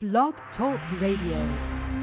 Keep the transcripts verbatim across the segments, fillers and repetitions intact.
Blog Talk Radio.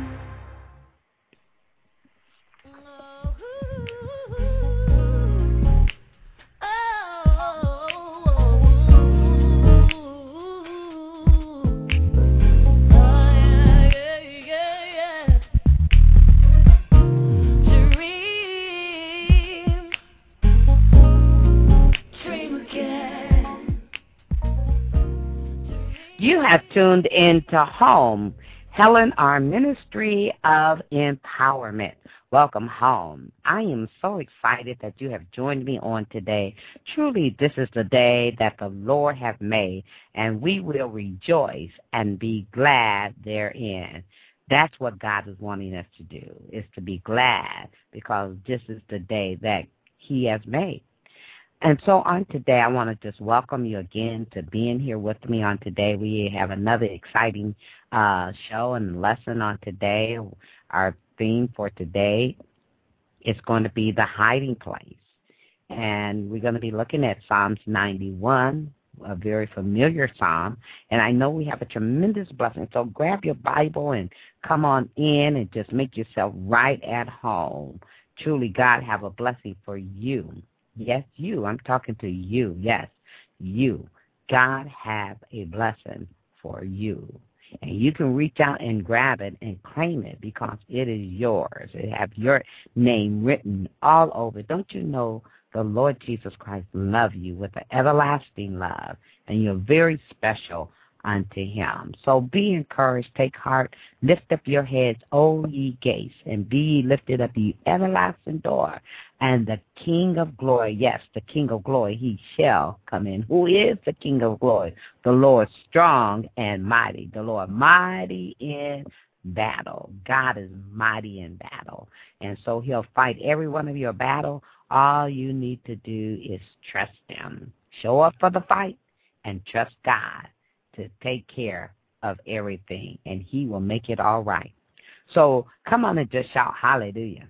You have tuned into Home, Helen, our Ministry of Empowerment. Welcome home. I am so excited that you have joined me on today. Truly, this is the day that the Lord has made, and we will rejoice and be glad therein. That's what God is wanting us to do, is to be glad, because this is the day that He has made. And so on today, I want to just welcome you again to being here with me on today. We have another exciting uh, show and lesson on today. Our theme for today is going to be the hiding place. And we're going to be looking at Psalms ninety-one, a very familiar psalm. And I know we have a tremendous blessing. So grab your Bible and come on in and just make yourself right at home. Truly, God have a blessing for you. Yes, you. I'm talking to you. Yes, you. God has a blessing for you. And you can reach out and grab it and claim it because it is yours. It has your name written all over. Don't you know the Lord Jesus Christ loves you with an everlasting love, and you're very special unto Him. So be encouraged, take heart, lift up your heads, O ye gates, and be ye lifted up, ye everlasting door, and the King of glory, yes, the King of glory, He shall come in. Who is the King of glory? The Lord strong and mighty, the Lord mighty in battle. God is mighty in battle, and so He'll fight every one of your battle. All you need to do is trust Him. Show up for the fight and trust God to take care of everything, and He will make it all right. So come on and just shout hallelujah.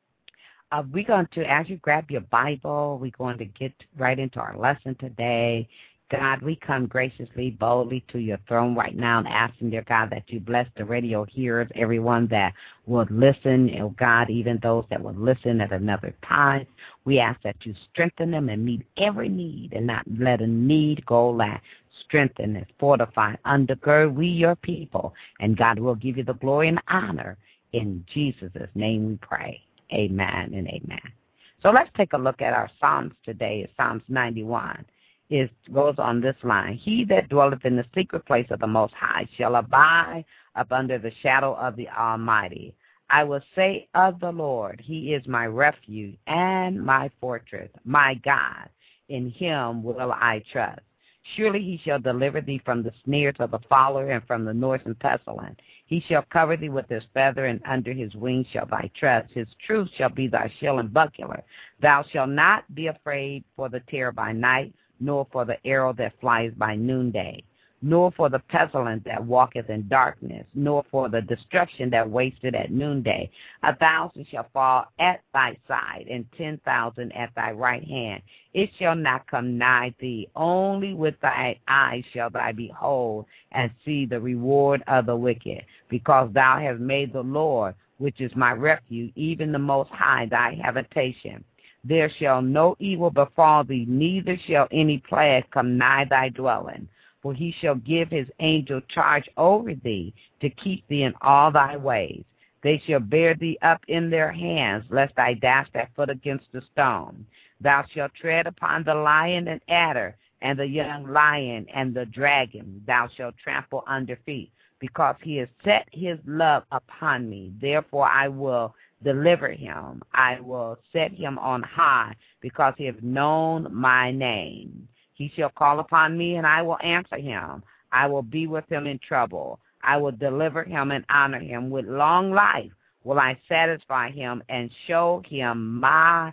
Uh, we're going to, as you grab your Bible, we're going to get right into our lesson today. God, we come graciously, boldly to your throne right now and asking, dear God, that you bless the radio hearers, everyone that would listen, oh God, even those that would listen at another time. We ask that you strengthen them and meet every need and not let a need go lack. Strengthen and fortify, undergird we your people, and God will give you the glory and honor. In Jesus' name we pray. Amen and amen. So let's take a look at our Psalms today. It's Psalms ninety-one. It goes on this line. He that dwelleth in the secret place of the Most High shall abide up under the shadow of the Almighty. I will say of the Lord, He is my refuge and my fortress, my God. In Him will I trust. Surely He shall deliver thee from the snares of the fowler and from the noisome pestilence. He shall cover thee with His feather, and under His wings shall thy trust. His truth shall be thy shield and buckler. Thou shalt not be afraid for the terror by night, nor for the arrow that flies by noonday, nor for the pestilence that walketh in darkness, nor for the destruction that wasteth at noonday. A thousand shall fall at thy side, and ten thousand at thy right hand. It shall not come nigh thee. Only with thy eyes shall thou behold and see the reward of the wicked, because thou hast made the Lord, which is my refuge, even the Most High, thy habitation. There shall no evil befall thee, neither shall any plague come nigh thy dwelling. For He shall give His angel charge over thee, to keep thee in all thy ways. They shall bear thee up in their hands, lest thou dash thy foot against a stone. Thou shalt tread upon the lion and adder, and the young lion and the dragon thou shalt trample under feet, because He has set His love upon me. Therefore I will deliver him. I will set him on high, because he has known my name. He shall call upon me, and I will answer him. I will be with him in trouble. I will deliver him and honor him. With long life will I satisfy him and show him my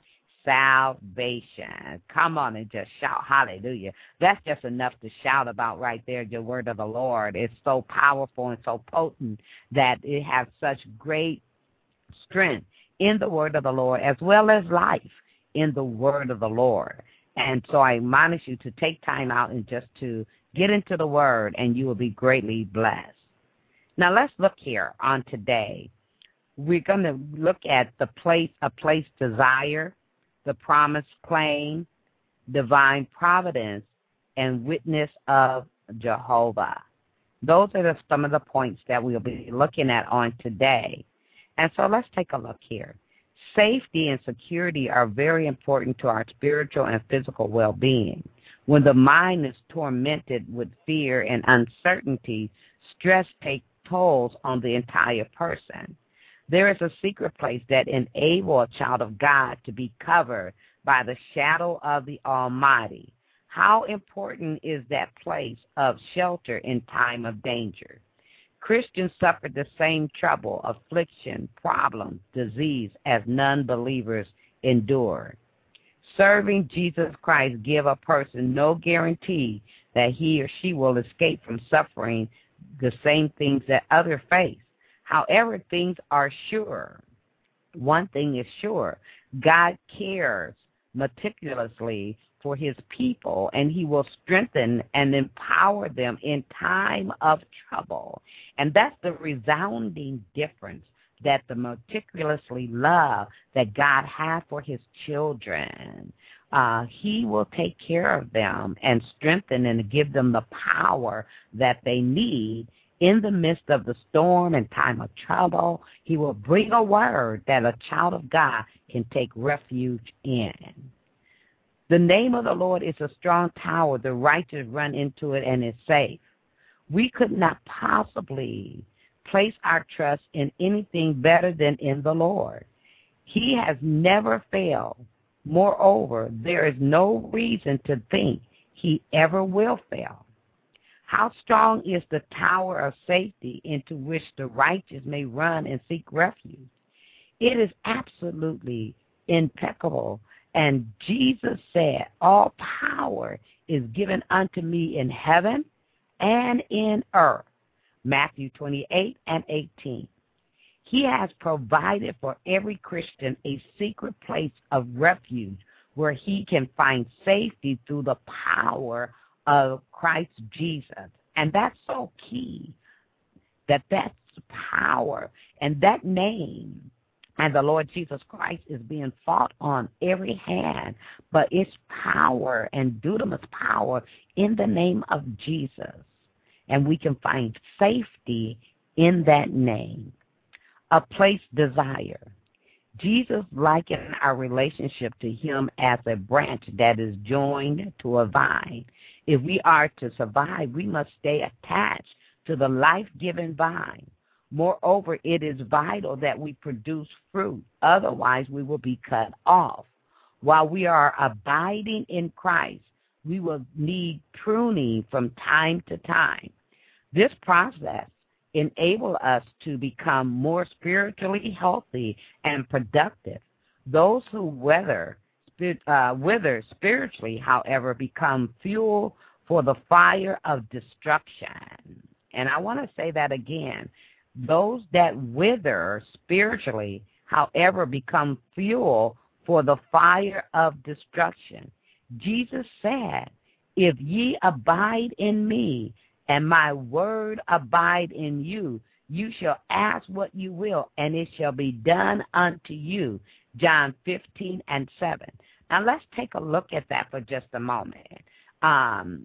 salvation. Come on and just shout hallelujah. That's just enough to shout about right there, the word of the Lord. It's so powerful and so potent that it has such great strength in the word of the Lord, as well as life in the word of the Lord. And so I admonish you to take time out and just to get into the word, and you will be greatly blessed. Now let's look here on today. We're going to look at the place, a place desire, the promise claim, divine providence, and witness of Jehovah. Those are the, some of the points that we'll be looking at on today. And so let's take a look here. Safety and security are very important to our spiritual and physical well-being. When the mind is tormented with fear and uncertainty, stress takes tolls on the entire person. There is a secret place that enables a child of God to be covered by the shadow of the Almighty. How important is that place of shelter in time of danger? Christians suffer the same trouble, affliction, problem, disease as non-believers endure. Serving Jesus Christ gives a person no guarantee that he or she will escape from suffering the same things that others face. However, things are sure. One thing is sure. God cares meticulously for his people, and he will strengthen and empower them in time of trouble. And that's the resounding difference that the meticulously love that God has for his children. Uh, he will take care of them and strengthen and give them the power that they need in the midst of the storm and time of trouble. He will bring a word that a child of God can take refuge in. The name of the Lord is a strong tower. The righteous run into it and is safe. We could not possibly place our trust in anything better than in the Lord. He has never failed. Moreover, there is no reason to think he ever will fail. How strong is the tower of safety into which the righteous may run and seek refuge? It is absolutely impeccable. And Jesus said, all power is given unto me in heaven and in earth. Matthew twenty-eight and eighteen. He has provided for every Christian a secret place of refuge where he can find safety through the power of Christ Jesus. And that's so key, that that's power. And that name and the Lord Jesus Christ is being fought on every hand, but it's power and dunamis power in the name of Jesus. And we can find safety in that name. A place desire. Jesus likened our relationship to him as a branch that is joined to a vine. If we are to survive, we must stay attached to the life-giving vine. Moreover, it is vital that we produce fruit. Otherwise, we will be cut off. While we are abiding in Christ, we will need pruning from time to time. This process enables us to become more spiritually healthy and productive. Those who wither, uh, wither spiritually, however, become fuel for the fire of destruction. And I want to say that again. Those that wither spiritually, however, become fuel for the fire of destruction. Jesus said, if ye abide in me, and my word abide in you, you shall ask what you will, and it shall be done unto you. John fifteen and seven. Now let's take a look at that for just a moment. Um,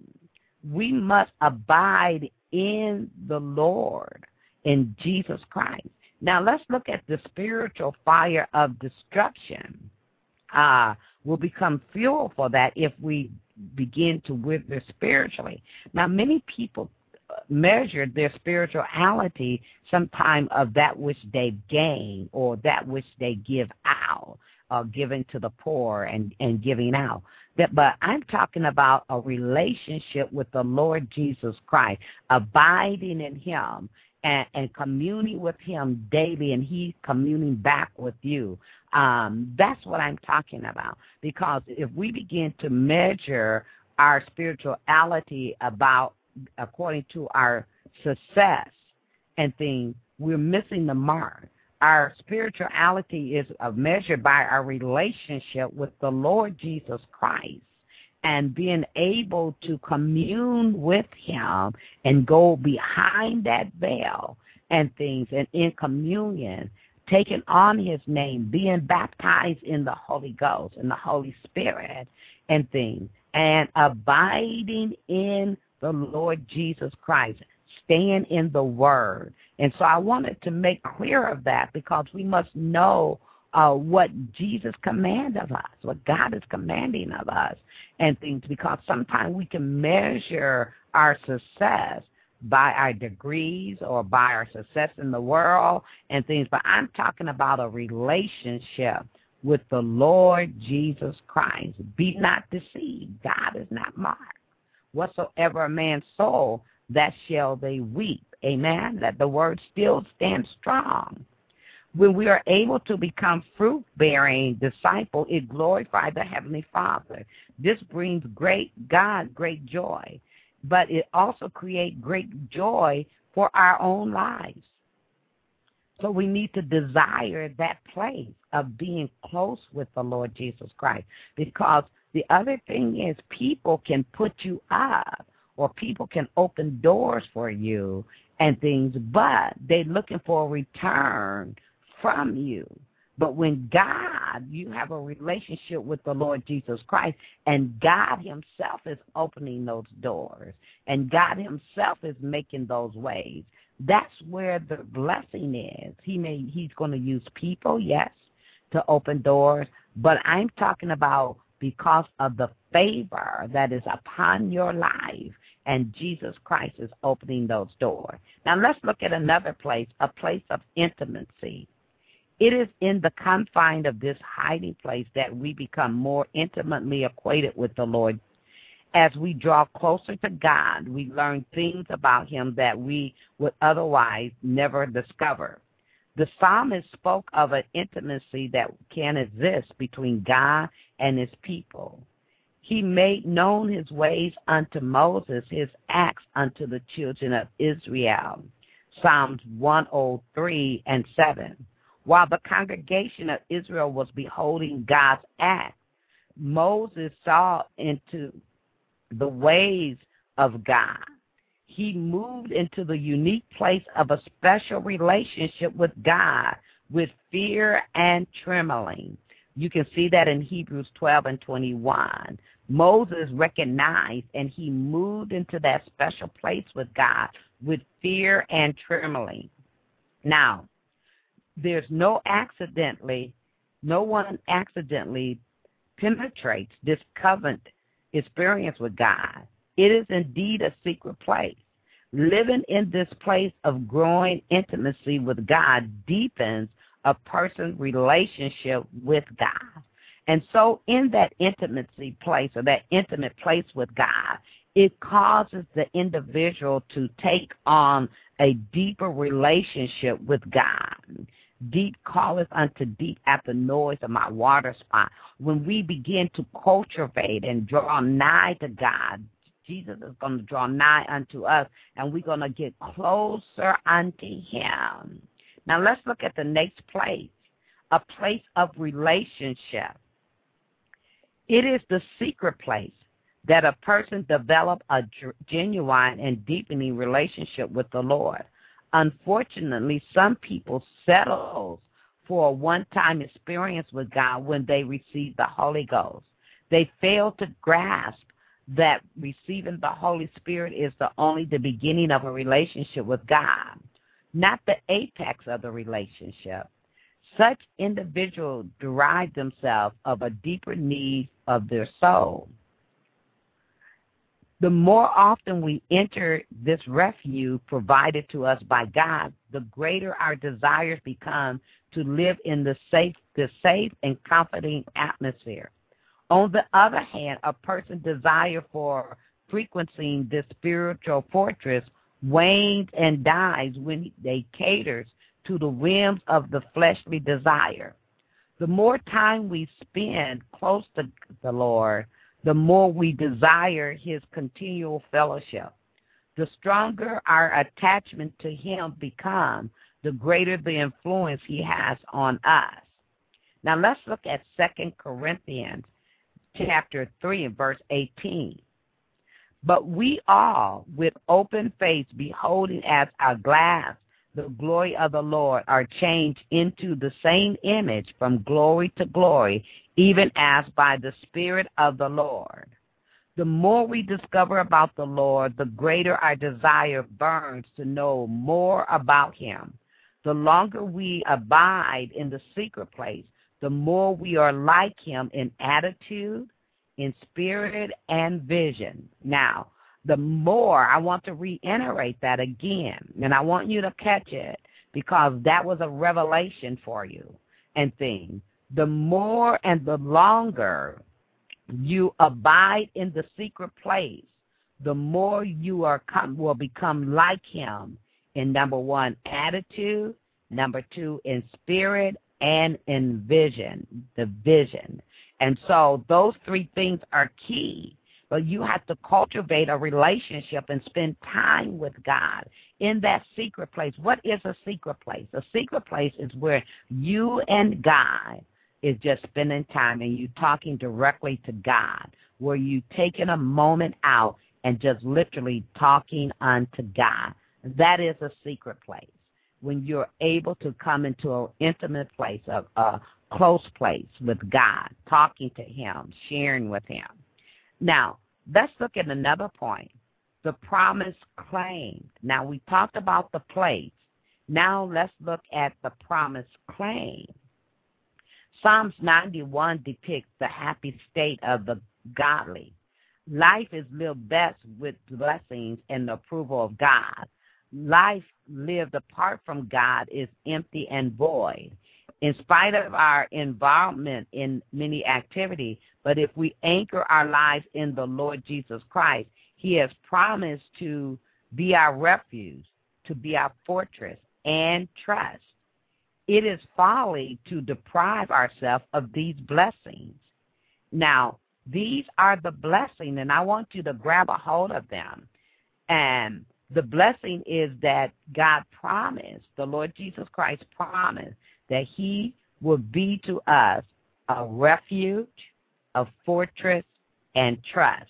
we must abide in the Lord, in Jesus Christ. Now let's look at the spiritual fire of destruction. Uh, will become fuel for that if we begin to wither spiritually. Now, many people measure their spirituality sometime of that which they gain or that which they give out, or giving to the poor and, and giving out. That, but I'm talking about a relationship with the Lord Jesus Christ, abiding in him and, and communing with him daily, and he communing back with you. Um, that's what I'm talking about. Because if we begin to measure our spirituality about according to our success and things, we're missing the mark. Our spirituality is measured by our relationship with the Lord Jesus Christ. and being able to commune with him and go behind that veil and things and in communion, taking on his name, being baptized in the Holy Ghost and the Holy Spirit and things, and abiding in the Lord Jesus Christ, staying in the Word. And so I wanted to make clear of that because we must know uh, what Jesus commanded of us, what God is commanding of us and things, because sometimes we can measure our success by our degrees or by our success in the world and things. But I'm talking about a relationship with the Lord Jesus Christ. Be not deceived. God is not mocked. Whatsoever a man sow, that shall they reap. Amen. That the word still stands strong. When we are able to become fruit-bearing disciples, it glorifies the Heavenly Father. This brings great God, great joy. But it also creates great joy for our own lives. So we need to desire that place of being close with the Lord Jesus Christ, because the other thing is people can put you up or people can open doors for you and things, but they're looking for a return from you. But when God, you have a relationship with the Lord Jesus Christ, and God himself is opening those doors, and God himself is making those ways, that's where the blessing is. He may, he's going to use people, yes, to open doors, but I'm talking about because of the favor that is upon your life, and Jesus Christ is opening those doors. Now let's look at another place, a place of intimacy. It is in the confine of this hiding place that we become more intimately acquainted with the Lord. As we draw closer to God, we learn things about him that we would otherwise never discover. The psalmist spoke of an intimacy that can exist between God and his people. He made known his ways unto Moses, his acts unto the children of Israel. Psalms one oh three and seven. While the congregation of Israel was beholding God's act, Moses saw into the ways of God. He moved into the unique place of a special relationship with God with fear and trembling. You can see that in Hebrews twelve and twenty-one. Moses recognized and he moved into that special place with God with fear and trembling. Now, there's no accidentally, no one accidentally penetrates this covenant experience with God. It is indeed a secret place. Living in this place of growing intimacy with God deepens a person's relationship with God. And so in that intimacy place or that intimate place with God, it causes the individual to take on a deeper relationship with God. Deep calleth unto deep at the noise of my water spot. When we begin to cultivate and draw nigh to God, Jesus is going to draw nigh unto us, and we're going to get closer unto him. Now let's look at the next place, a place of relationship. It is the secret place that a person develop a genuine and deepening relationship with the Lord. Unfortunately, some people settle for a one-time experience with God when they receive the Holy Ghost. They fail to grasp that receiving the Holy Spirit is the only the beginning of a relationship with God, not the apex of the relationship. Such individuals derive themselves of a deeper need of their soul. The more often we enter this refuge provided to us by God, the greater our desires become to live in the safe, the safe and comforting atmosphere. On the other hand, a person's desire for frequenting this spiritual fortress wanes and dies when they caters to the whims of the fleshly desire. The more time we spend close to the Lord, the more we desire his continual fellowship. The stronger our attachment to him becomes, the greater the influence he has on us. Now let's look at Second Corinthians chapter three and verse eighteen. But we all, with open face, beholding as a glass the glory of the Lord, are changed into the same image from glory to glory, even as by the Spirit of the Lord. The more we discover about the Lord, the greater our desire burns to know more about him. The longer we abide in the secret place, the more we are like him in attitude, in spirit, and vision. Now, the more, I want to reiterate that again, and I want you to catch it because that was a revelation for you and thing. The more and the longer you abide in the secret place, the more you are come, will become like him in, number one, attitude, number two, in spirit, and in vision, the vision. And so those three things are key. But you have to cultivate a relationship and spend time with God in that secret place. What is a secret place? A secret place is where you and God is just spending time and you talking directly to God, where you taking a moment out and just literally talking unto God. That is a secret place. When you're able to come into an intimate place, a, a close place with God, talking to him, sharing with him. Now, let's look at another point, the promise claimed. Now, we talked about the place. Now, let's look at the promise claimed. Psalms ninety-one depicts the happy state of the godly. Life is lived best with blessings and the approval of God. Life lived apart from God is empty and void. In spite of our involvement in many activities, but if we anchor our lives in the Lord Jesus Christ, he has promised to be our refuge, to be our fortress and trust. It is folly to deprive ourselves of these blessings. Now, these are the blessing, and I want you to grab a hold of them. And the blessing is that God promised, the Lord Jesus Christ promised, that he will be to us a refuge, a fortress, and trust.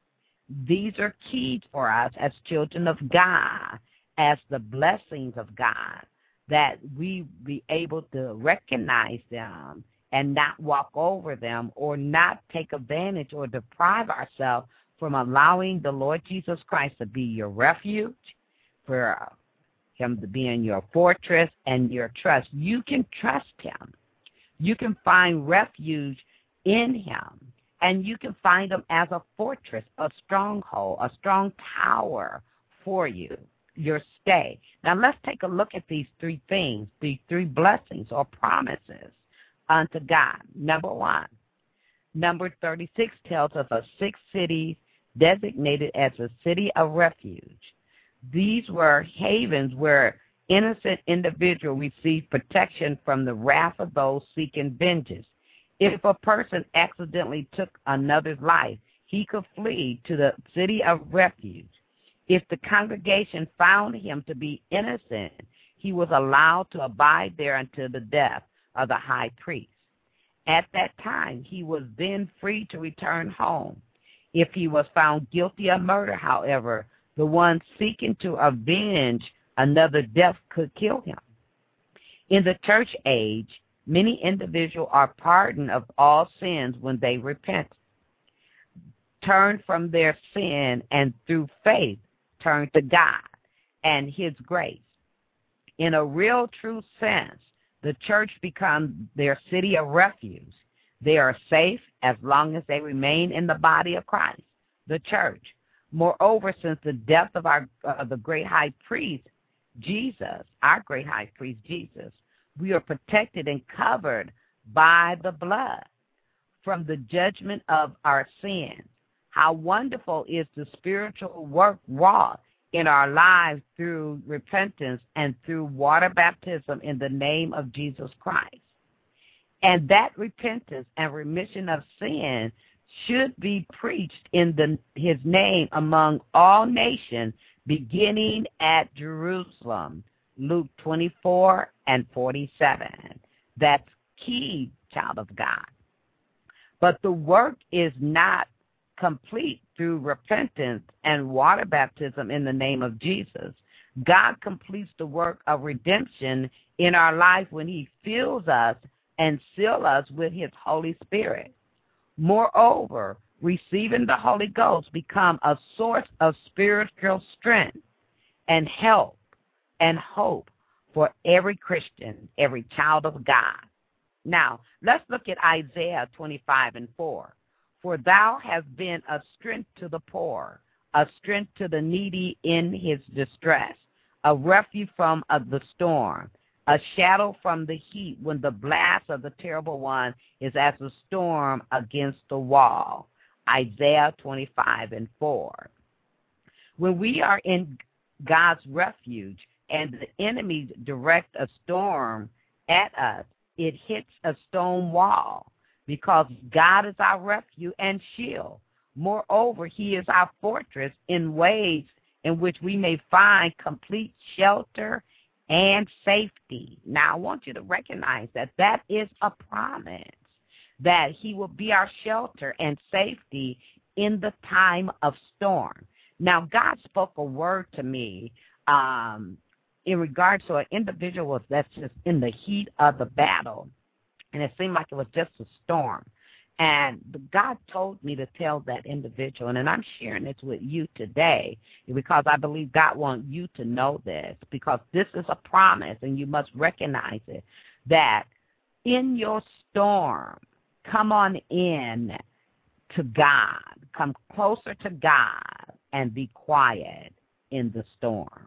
These are keys for us as children of God, as the blessings of God, that we be able to recognize them and not walk over them or not take advantage or deprive ourselves from allowing the Lord Jesus Christ to be your refuge, for him to be in your fortress and your trust. You can trust him. You can find refuge in him. And you can find him as a fortress, a stronghold, a strong tower for you, your stay. Now let's take a look at these three things, these three blessings or promises unto God. Number one, number thirty-six tells us of six cities designated as a city of refuge. These were havens where innocent individuals received protection from the wrath of those seeking vengeance. If a person accidentally took another's life, he could flee to the city of refuge. If the congregation found him to be innocent, he was allowed to abide there until the death of the high priest. At that time, he was then free to return home. If he was found guilty of murder, however, the one seeking to avenge another death could kill him. In the church age, many individuals are pardoned of all sins when they repent, turn from their sin, and through faith turn to God and his grace. In a real, true sense, the church becomes their city of refuge. They are safe as long as they remain in the body of Christ, the church. Moreover, since the death of our uh, the great high priest, Jesus, our great high priest, Jesus, we are protected and covered by the blood from the judgment of our sins. How wonderful is the spiritual work wrought in our lives through repentance and through water baptism in the name of Jesus Christ. And that repentance and remission of sin should be preached in the, his name among all nations, beginning at Jerusalem. Luke twenty-four and forty-seven. That's key, child of God. But the work is not complete through repentance and water baptism in the name of Jesus. God completes the work of redemption in our life when he fills us and seals us with his Holy Spirit. Moreover, receiving the Holy Ghost becomes a source of spiritual strength and help and hope for every Christian, every child of God. Now, let's look at Isaiah twenty-five and four. For thou hast been a strength to the poor, a strength to the needy in his distress, a refuge from of the storm, a shadow from the heat when the blast of the terrible one is as a storm against the wall. Isaiah twenty-five and four. When we are in God's refuge and the enemy direct a storm at us, it hits a stone wall because God is our refuge and shield. Moreover, he is our fortress in ways in which we may find complete shelter and safety. Now, I want you to recognize that that is a promise, that he will be our shelter and safety in the time of storm. Now, God spoke a word to me um, in regards to an individual that's just in the heat of the battle, and it seemed like it was just a storm. And God told me to tell that individual, and I'm sharing this with you today because I believe God wants you to know this, because this is a promise, and you must recognize it, that in your storm, come on in to God. Come closer to God and be quiet in the storm.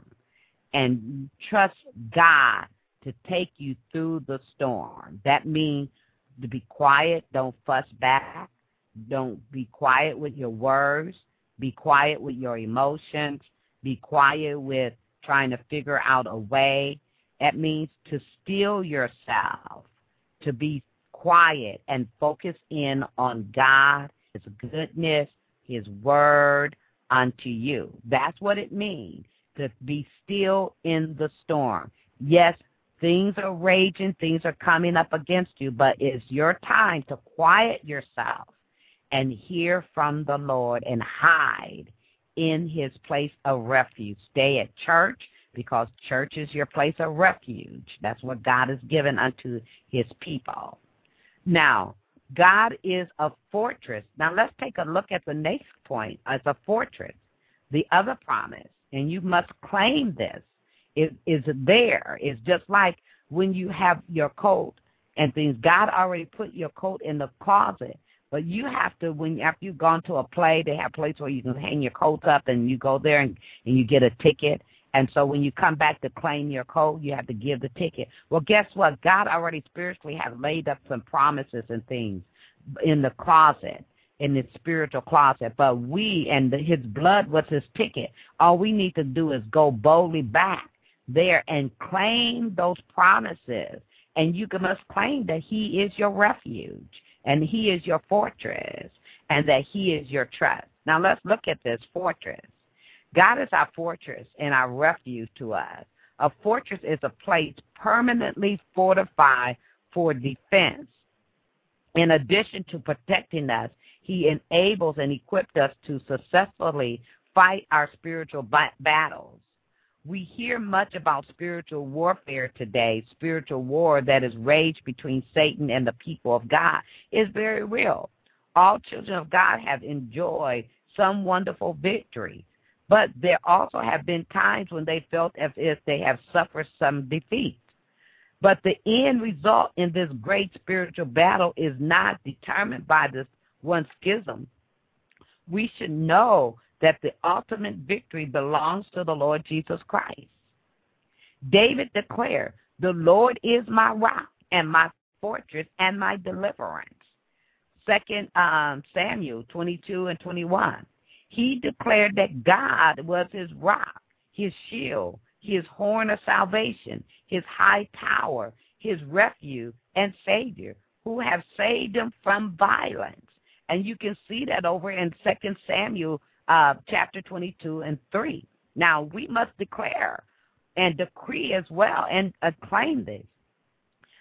And trust God to take you through the storm. That means to be quiet, don't fuss back, don't be quiet with your words, be quiet with your emotions, be quiet with trying to figure out a way. That means to still yourself, to be quiet and focus in on God, his goodness, his word unto you. That's what it means, to be still in the storm. Yes, things are raging, things are coming up against you, but it's your time to quiet yourself and hear from the Lord and hide in his place of refuge. Stay at church because church is your place of refuge. That's what God has given unto his people. Now, God is a fortress. Now, let's take a look at the next point as a fortress. The other promise, and you must claim this, is, is there. It's just like when you have your coat and things. God already put your coat in the closet, but you have to, when after you've gone to a play, they have a place where you can hang your coats up, and you go there and, and you get a ticket. And so when you come back to claim your coat, you have to give the ticket. Well, guess what? God already spiritually has laid up some promises and things in the closet, in his spiritual closet. But we, and the, his blood was his ticket. All we need to do is go boldly back there and claim those promises. And you must claim that he is your refuge, and he is your fortress, and that he is your trust. Now, let's look at this fortress. God is our fortress and our refuge to us. A fortress is a place permanently fortified for defense. In addition to protecting us, he enables and equips us to successfully fight our spiritual ba- battles. We hear much about spiritual warfare today. Spiritual war that is raged between Satan and the people of God is very real. All children of God have enjoyed some wonderful victory. But there also have been times when they felt as if they have suffered some defeat. But the end result in this great spiritual battle is not determined by this one schism. We should know that the ultimate victory belongs to the Lord Jesus Christ. David declared, "The Lord is my rock and my fortress and my deliverance." Second um, Samuel twenty-two and twenty-one. He declared that God was his rock, his shield, his horn of salvation, his high tower, his refuge and Savior, who have saved him from violence. And you can see that over in Second Samuel uh, chapter twenty-two and three. Now, we must declare and decree as well and acclaim this,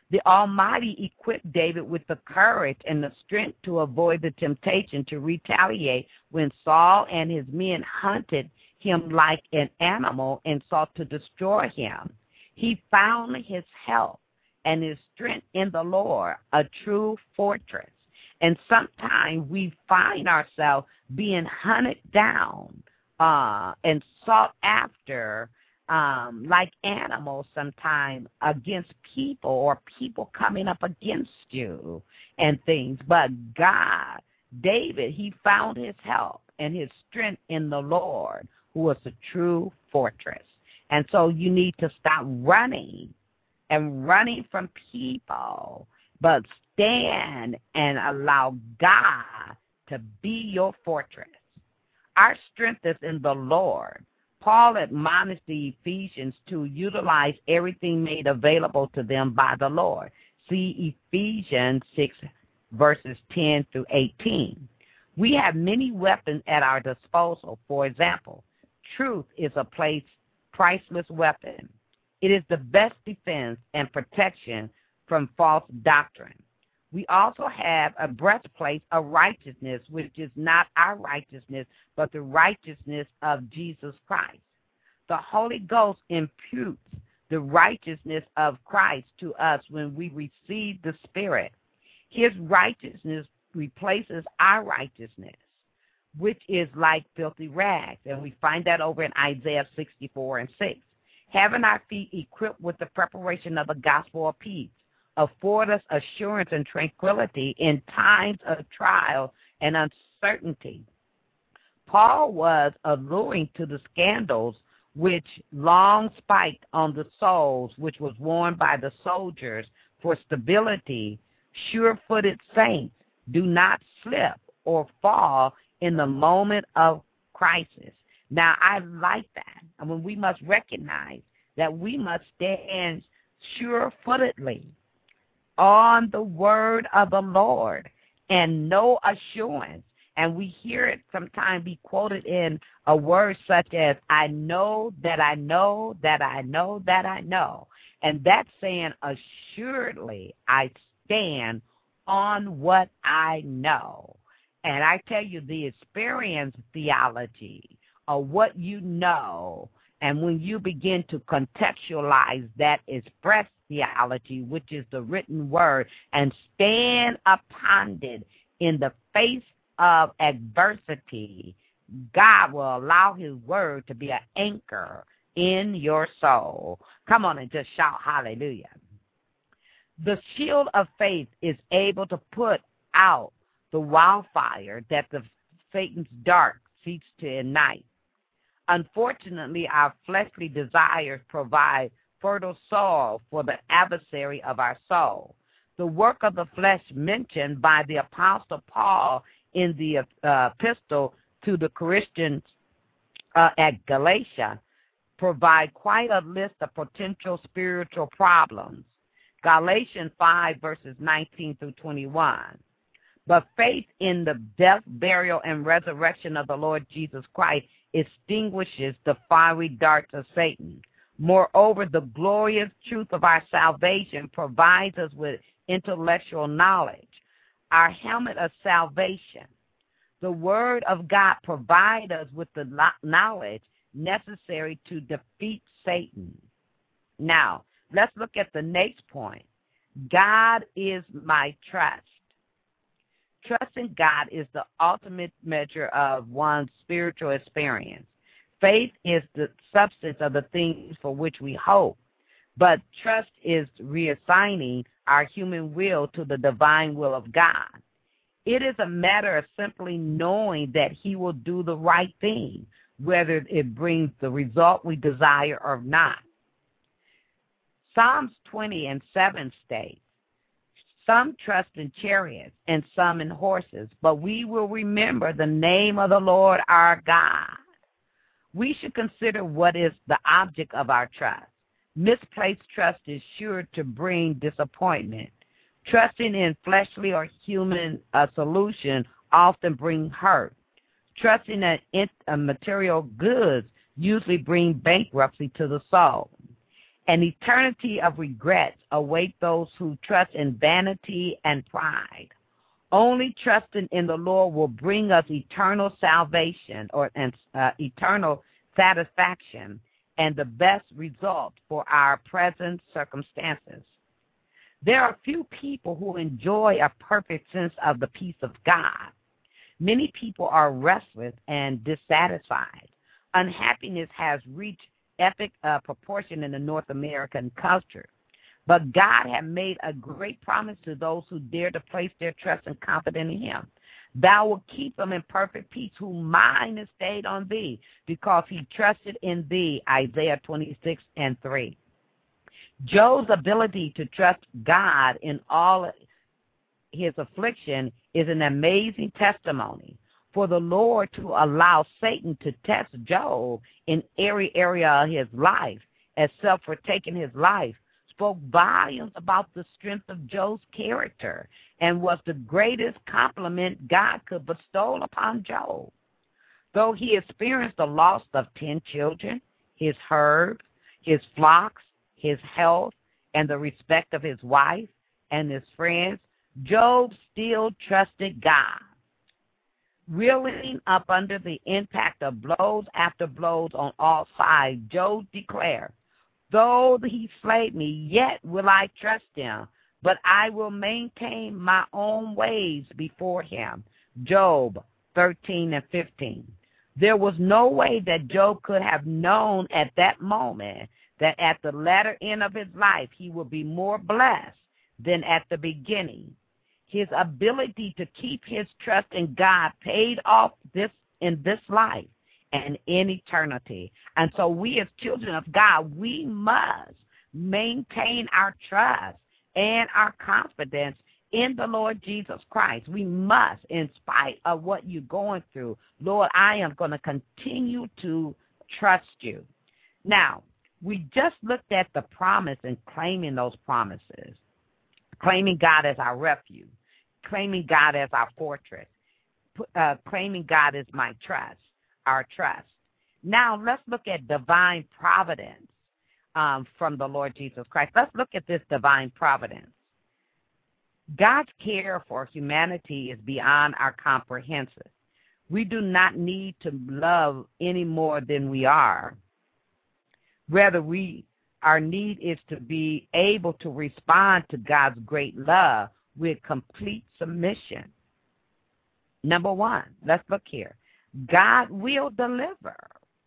The Almighty equipped David with the courage and the strength to avoid the temptation to retaliate when Saul and his men hunted him like an animal and sought to destroy him. He found his help and his strength in the Lord, a true fortress. And sometimes we find ourselves being hunted down uh, and sought after um, like animals sometimes against people, or people coming up against you and things. But God, David, he found his help and his strength in the Lord, who was a true fortress. And so you need to stop running and running from people, but stand and allow God to be your fortress. Our strength is in the Lord. Paul admonished the Ephesians to utilize everything made available to them by the Lord. See Ephesians six, verses ten through eighteen. We have many weapons at our disposal. For example, truth is a place, priceless weapon. It is the best defense and protection from false doctrine. We also have a breastplate of righteousness, which is not our righteousness, but the righteousness of Jesus Christ. The Holy Ghost imputes the righteousness of Christ to us when we receive the Spirit. His righteousness replaces our righteousness, which is like filthy rags. And we find that over in Isaiah sixty-four and six. Having our feet equipped with the preparation of the gospel of peace afford us assurance and tranquility in times of trial and uncertainty. Paul was alluring to the scandals which long spiked on the souls, which was worn by the soldiers for stability. Sure-footed saints do not slip or fall in the moment of crisis. Now, I like that. I mean, we must recognize that we must stand sure-footedly on the word of the Lord and know assurance. And we hear it sometimes be quoted in a word such as, I know that I know that I know that I know. And that's saying, assuredly, I stand on what I know. And I tell you, the experience theology of what you know, and when you begin to contextualize that express theology, which is the written word, and stand upon it in the face of adversity, God will allow his word to be an anchor in your soul. Come on and just shout hallelujah. The shield of faith is able to put out the wildfire that the Satan's dart seeks to ignite. Unfortunately, our fleshly desires provide fertile soil for the adversary of our soul. The work of the flesh mentioned by the Apostle Paul in the uh, epistle to the Christians uh, at Galatia provide quite a list of potential spiritual problems. Galatians five, verses nineteen through twenty-one. But faith in the death, burial, and resurrection of the Lord Jesus Christ extinguishes the fiery darts of Satan. Moreover, the glorious truth of our salvation provides us with intellectual knowledge, our helmet of salvation. The Word of God provides us with the knowledge necessary to defeat Satan. Now, let's look at the next point. God is my trust. Trusting God is the ultimate measure of one's spiritual experience. Faith is the substance of the things for which we hope, but trust is reassigning our human will to the divine will of God. It is a matter of simply knowing that he will do the right thing, whether it brings the result we desire or not. Psalms twenty and seven states, some trust in chariots and some in horses, but we will remember the name of the Lord our God. We should consider what is the object of our trust. Misplaced trust is sure to bring disappointment. Trusting in fleshly or human uh, solution often brings hurt. Trusting in uh, material goods usually brings bankruptcy to the soul. An eternity of regrets await those who trust in vanity and pride. Only trusting in the Lord will bring us eternal salvation or uh, eternal satisfaction and the best result for our present circumstances. There are few people who enjoy a perfect sense of the peace of God. Many people are restless and dissatisfied. Unhappiness has reached epic uh, proportion in the North American culture. But God has made a great promise to those who dare to place their trust and confidence in him. Thou wilt keep them in perfect peace, whose mind is stayed on thee, because he trusted in thee, Isaiah twenty-six and three. Job's ability to trust God in all his affliction is an amazing testimony. For the Lord to allow Satan to test Job in every area of his life, except for taking his life, spoke volumes about the strength of Job's character and was the greatest compliment God could bestow upon Job. Though he experienced the loss of ten children, his herds, his flocks, his health, and the respect of his wife and his friends, Job still trusted God. Reeling up under the impact of blows after blows on all sides, Job declared, though he slay me, yet will I trust him, but I will maintain my own ways before him. Job thirteen and fifteen. There was no way that Job could have known at that moment that at the latter end of his life he would be more blessed than at the beginning. His ability to keep his trust in God paid off this in this life and in eternity. And so we as children of God, we must maintain our trust and our confidence in the Lord Jesus Christ. We must, in spite of what you're going through, Lord, I am going to continue to trust you. Now, we just looked at the promise and claiming those promises, claiming God as our refuge, claiming God as our fortress, uh, claiming God as my trust, our trust. Now, let's look at divine providence um, from the Lord Jesus Christ. Let's look at this divine providence. God's care for humanity is beyond our comprehension. We do not need to love any more than we are. Rather, we our need is to be able to respond to God's great love with complete submission. Number one, let's look here. God will deliver.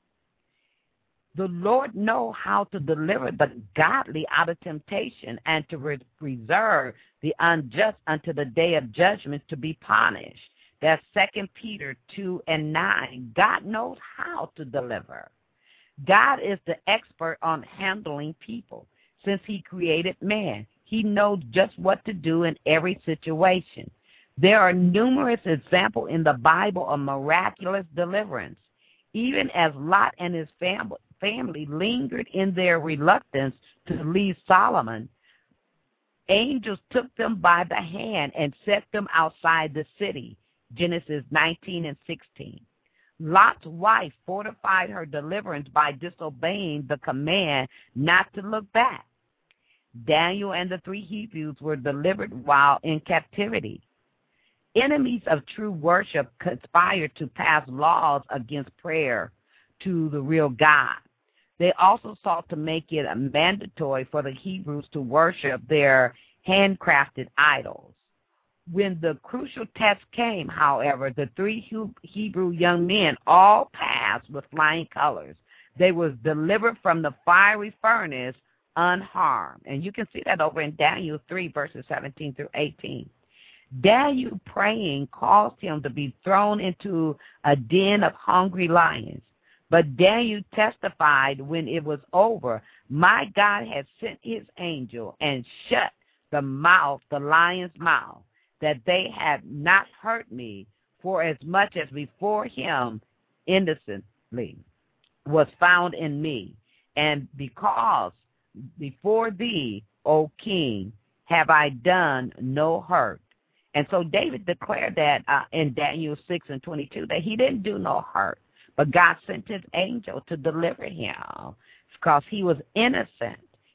The Lord knows how to deliver the godly out of temptation and to re- preserve the unjust unto the day of judgment to be punished. That's Second Peter two and nine. God knows how to deliver. God is the expert on handling people. Since he created man, he knows just what to do in every situation. There are numerous examples in the Bible of miraculous deliverance. Even as Lot and his fam- family lingered in their reluctance to leave Solomon, angels took them by the hand and set them outside the city. Genesis nineteen and sixteen. Lot's wife fortified her deliverance by disobeying the command not to look back. Daniel and the three Hebrews were delivered while in captivity. Enemies of true worship conspired to pass laws against prayer to the real God. They also sought to make it mandatory for the Hebrews to worship their handcrafted idols. When the crucial test came, however, the three Hebrew young men all passed with flying colors. They were delivered from the fiery furnace unharmed. And you can see that over in Daniel three, verses seventeen through eighteen. Daniel praying caused him to be thrown into a den of hungry lions. But Daniel testified when it was over, my God had sent his angel and shut the mouth, the lion's mouth, that they had not hurt me, for as much as before him innocently was found in me. And because before thee, O king, have I done no hurt. And so David declared that uh, in Daniel six and twenty-two, that he didn't do no hurt, but God sent his angel to deliver him because he was innocent.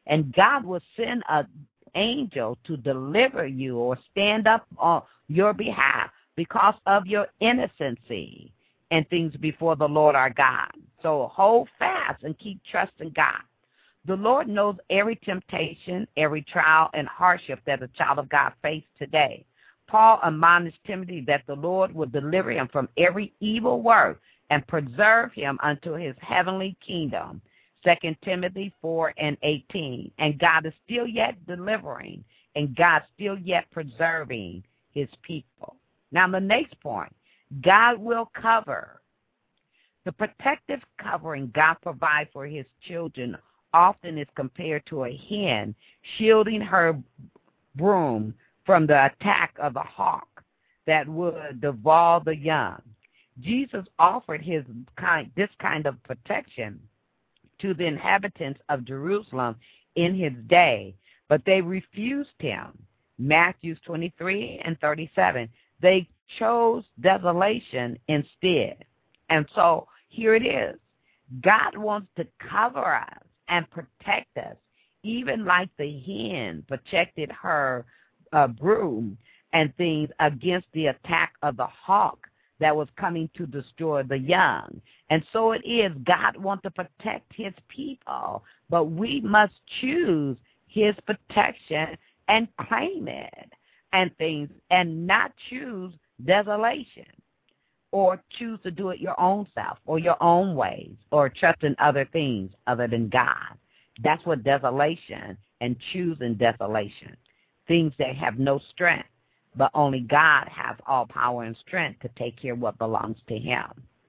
And God will send an angel to deliver you or stand up on your behalf because of your innocency and things before the Lord our God. So hold fast and keep trusting God. The Lord knows every temptation, every trial and hardship that a child of God faces today. Paul admonished Timothy that the Lord would deliver him from every evil work and preserve him unto his heavenly kingdom. Second Timothy four and eighteen. And God is still yet delivering, and God still yet preserving his people. Now, the next point, God will cover. The protective covering God provides for his children often is compared to a hen shielding her brood from the attack of a hawk that would devour the young. Jesus offered his kind, this kind of protection to the inhabitants of Jerusalem in his day, but they refused him. Matthew twenty-three and thirty-seven. They chose desolation instead. And so here it is. God wants to cover us and protect us, even like the hen protected her uh, brood and things against the attack of the hawk that was coming to destroy the young. And so it is, God wants to protect his people, but we must choose his protection and claim it and things, and not choose desolation or choose to do it your own self or your own ways or trust in other things other than God. That's what desolation and choosing desolation, things that have no strength, but only God has all power and strength to take care of what belongs to him.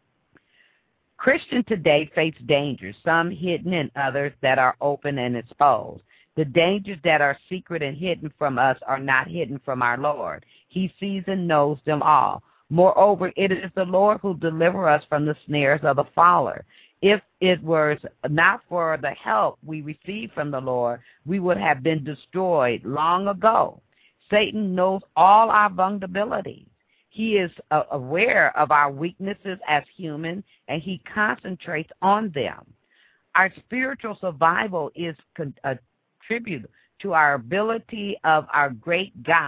Christians today face dangers, some hidden and others that are open and exposed. The dangers that are secret and hidden from us are not hidden from our Lord. He sees and knows them all. Moreover, it is the Lord who delivers us from the snares of the faller. If it was not for the help we received from the Lord, we would have been destroyed long ago. Satan knows all our vulnerabilities. He is uh, aware of our weaknesses as humans, and he concentrates on them. Our spiritual survival is con- attributed to our ability of our great God.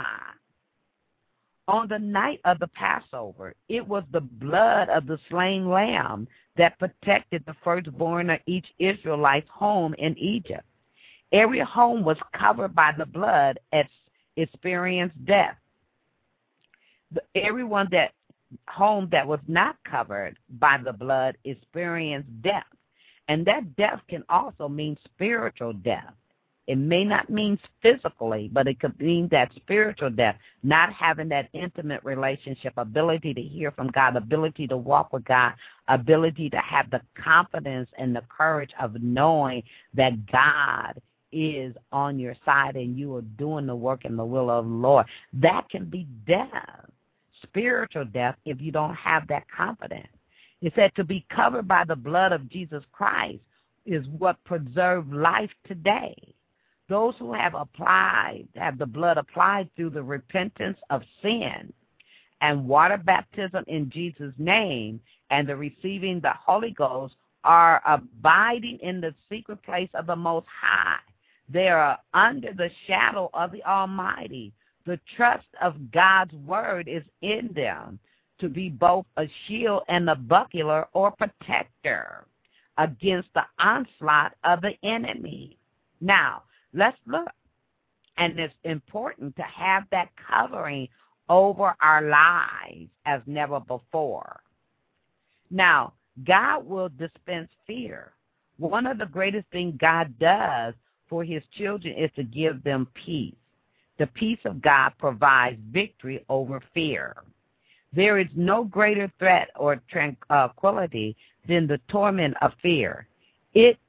On the night of the Passover, it was the blood of the slain lamb that protected the firstborn of each Israelite's home in Egypt. Every home was covered by the blood as experienced death. The, everyone that home that was not covered by the blood experienced death. And that death can also mean spiritual death. It may not mean physically, but it could mean that spiritual death, not having that intimate relationship, ability to hear from God, ability to walk with God, ability to have the confidence and the courage of knowing that God is on your side and you are doing the work and the will of the Lord. That can be death, spiritual death, if you don't have that confidence. It said to be covered by the blood of Jesus Christ is what preserves life today. Those who have applied, have the blood applied through the repentance of sin and water baptism in Jesus' name and the receiving the Holy Ghost are abiding in the secret place of the Most High. They are under the shadow of the Almighty. The trust of God's word is in them to be both a shield and a buckler or protector against the onslaught of the enemy. Now, let's look. And it's important to have that covering over our lives as never before. Now, God will dispense fear. One of the greatest things God does for his children is to give them peace. The peace of God provides victory over fear. There is no greater threat or tranquility than the torment of fear. It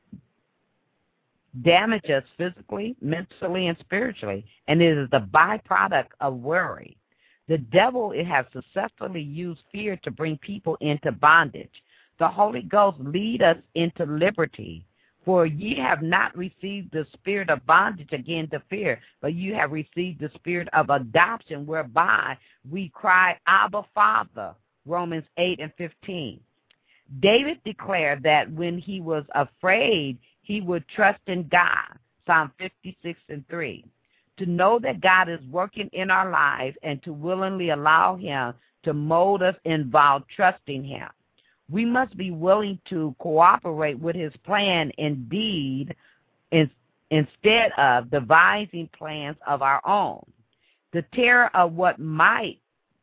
damage us physically, mentally, and spiritually, and it is the byproduct of worry. The devil it has successfully used fear to bring people into bondage. The Holy Ghost lead us into liberty. For ye have not received the spirit of bondage again to fear, but you have received the spirit of adoption, whereby we cry, Abba, Father, Romans eight and fifteen. David declared that when he was afraid, he would trust in God. Psalm fifty-six and three. To know that God is working in our lives and to willingly allow him to mold us involves trusting him. We must be willing to cooperate with his plan indeed in, instead of devising plans of our own. The terror of what might,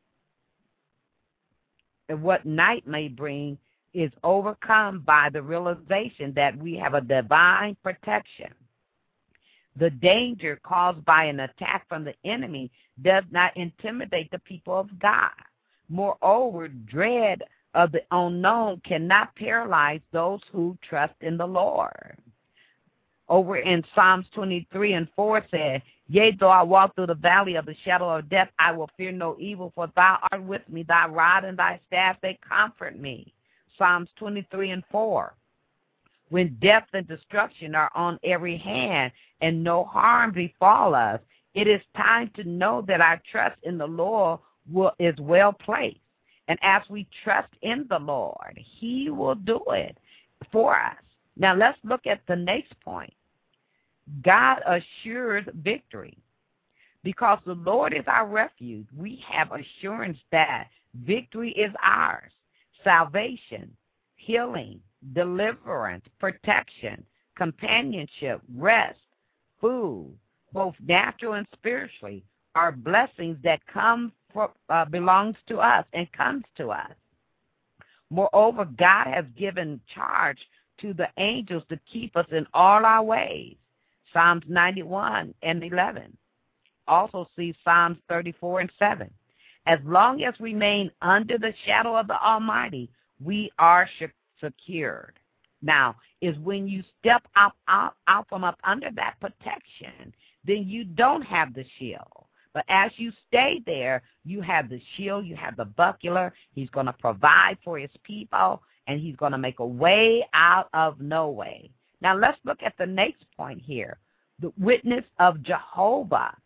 what night may bring is overcome by the realization that we have a divine protection. The danger caused by an attack from the enemy does not intimidate the people of God. Moreover, dread of the unknown cannot paralyze those who trust in the Lord. Over in Psalms twenty-three and four said, Yea, though I walk through the valley of the shadow of death, I will fear no evil, for thou art with me, thy rod and thy staff, they comfort me. Psalms twenty-three and four. When death and destruction are on every hand and no harm befall us, it is time to know that our trust in the Lord will, is well placed. And as we trust in the Lord, he will do it for us. Now let's look at the next point. God assures victory. Because the Lord is our refuge, we have assurance that victory is ours. Salvation, healing, deliverance, protection, companionship, rest, food, both natural and spiritually, are blessings that come for, uh, belongs to us and comes to us. Moreover, God has given charge to the angels to keep us in all our ways. Psalms ninety-one and eleven. Also see Psalms thirty-four and seven. As long as we remain under the shadow of the Almighty, we are secured. Now, is when you step out, out, out from up under that protection, then you don't have the shield. But as you stay there, you have the shield, you have the buckler. He's going to provide for his people, and he's going to make a way out of no way. Now, let's look at the next point here, the witness of Jehovah.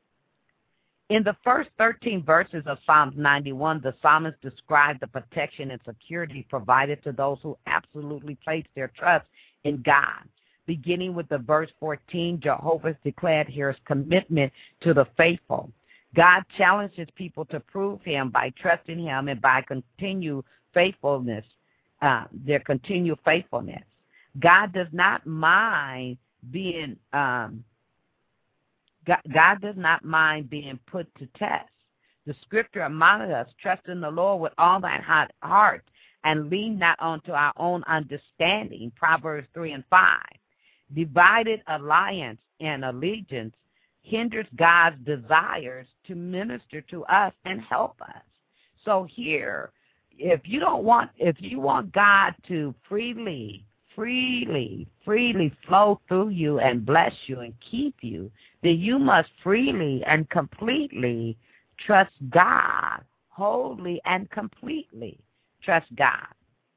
In the first thirteen verses of Psalms ninety-one, the psalmist described the protection and security provided to those who absolutely place their trust in God. Beginning with the verse fourteen, Jehovah declared his commitment to the faithful. God challenges people to prove him by trusting him and by continued faithfulness, uh, their continued faithfulness. God does not mind being um, God, God does not mind being put to test. The scripture admonishes us, trust in the Lord with all thine heart and lean not unto our own understanding, Proverbs three and five. Divided alliance and allegiance hinders God's desires to minister to us and help us. So here, if you don't want, if you want God to freely freely, freely flow through you and bless you and keep you, then you must freely and completely trust God, wholly and completely trust God.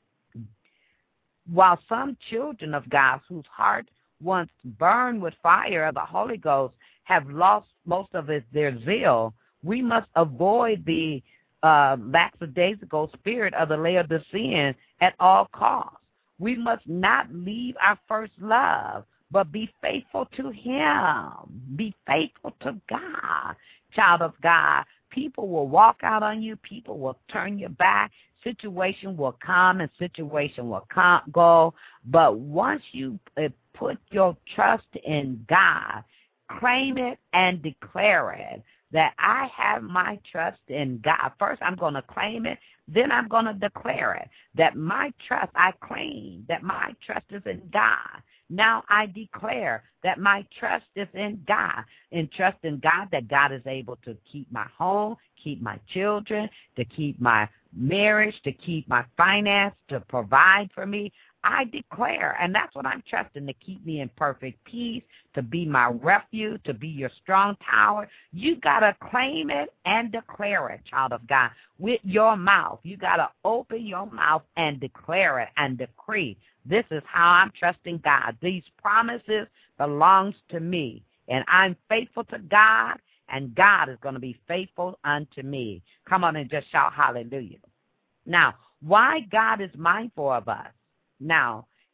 While some children of God whose heart once burned with fire of the Holy Ghost have lost most of his, their zeal, we must avoid the uh, lackadaisical spirit of the Laodicean at all costs. We must not leave our first love, but be faithful to him. Be faithful to God, child of God. People will walk out on you. People will turn your back. Situation will come and situation will come, go. But once you uh, put your trust in God, claim it and declare it, that I have my trust in God. First, I'm going to claim it. Then I'm going to declare it, that my trust, I claim that my trust is in God. Now I declare that my trust is in God, and trust in God that God is able to keep my home, keep my children, to keep my marriage, to keep my finance, to provide for me. I declare, and that's what I'm trusting, to keep me in perfect peace, to be my refuge, to be your strong tower. You got to claim it and declare it, child of God, with your mouth. You got to open your mouth and declare it and decree. This is how I'm trusting God. These promises belongs to me, and I'm faithful to God, and God is going to be faithful unto me. Come on and just shout hallelujah. Now, why God is mindful of us? Now,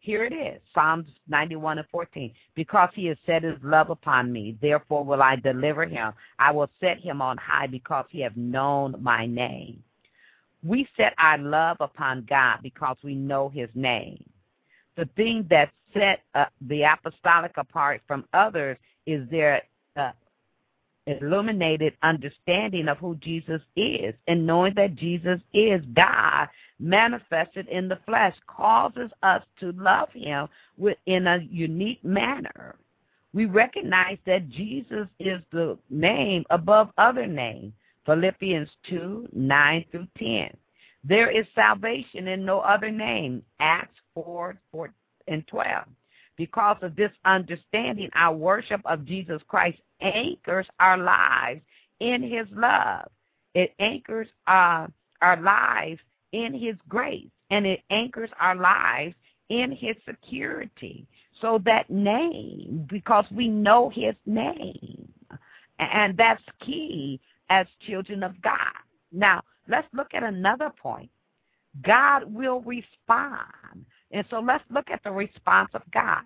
Here it is, Psalms ninety-one and fourteen. Because he has set his love upon me, therefore will I deliver him. I will set him on high because he hath known my name. We set our love upon God because we know his name. The thing that set uh, the apostolic apart from others is their uh, illuminated understanding of who Jesus is, and knowing that Jesus is God manifested in the flesh causes us to love him with, in a unique manner. We recognize that Jesus is the name above other names. Philippians two, nine through ten. There is salvation in no other name. Acts four, four and twelve. Because of this understanding, our worship of Jesus Christ anchors our lives in his love. It anchors uh, our lives in his grace, and it anchors our lives in his security. So that name, because we know his name, and that's key as children of God. Now, let's look at another point. God will respond. And so let's look at the response of God.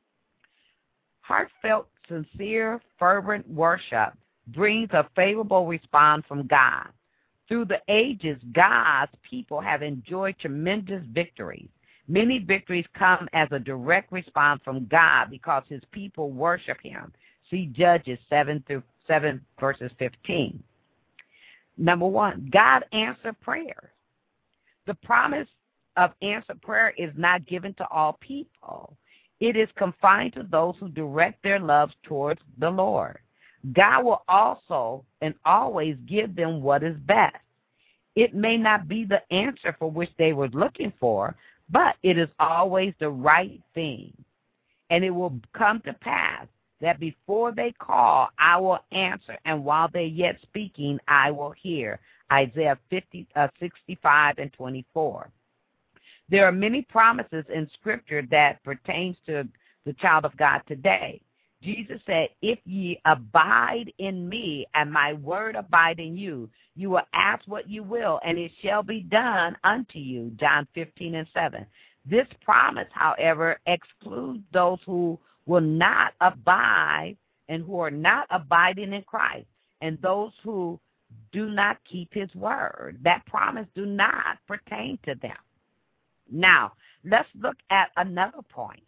Heartfelt, sincere, fervent worship brings a favorable response from God. Through the ages, God's people have enjoyed tremendous victories. Many victories come as a direct response from God because his people worship him. See Judges seven through seven, verses fifteen. Number one, God answered prayer. The promise of answered prayer is not given to all people. It is confined to those who direct their loves towards the Lord. God will also and always give them what is best. It may not be the answer for which they were looking for, but it is always the right thing. And it will come to pass that before they call, I will answer, and while they're yet speaking, I will hear. Isaiah fifty, uh, sixty-five and twenty-four. There are many promises in Scripture that pertains to the child of God today. Jesus said, if ye abide in me and my word abide in you, you will ask what you will, and it shall be done unto you. John fifteen and seven. This promise, however, excludes those who will not abide and who are not abiding in Christ, and those who do not keep his word. That promise do not pertain to them. Now, let's look at another point.